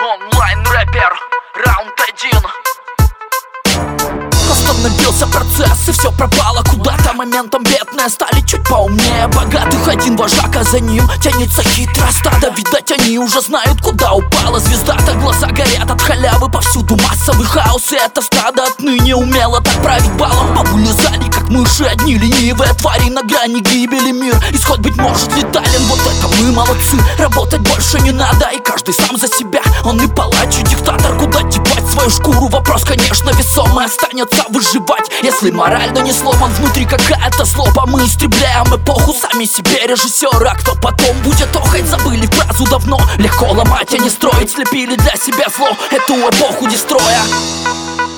Онлайн-рэпер, раунд 1. Остановился процесс, и все пропало куда-то. Моментом бедные стали чуть поумнее богатых. Один вожак, а за ним тянется хитро стадо. Видать, они уже знают, куда упала звезда-то. Глаза горят от халявы, повсюду массовый хаос. И это стадо отныне умело так править балом. Повылезали, как мыши, одни ленивые твари на грани гибели. Мир, исход, быть может, летален. Вот это мы молодцы, работать больше не надо. И каждый сам за себя, он и палач, и диктатор. Куда девать свою шкуру? Вопрос, конечно, весомый. Останется выживать, если морально не сломан. Внутри какая-то злоба, мы истребляем эпоху. Сами себе режиссеры, а кто потом будет охать? Забыли фразу давно: легко ломать, а не строить. Слепили для себя зло, эту эпоху дестроя.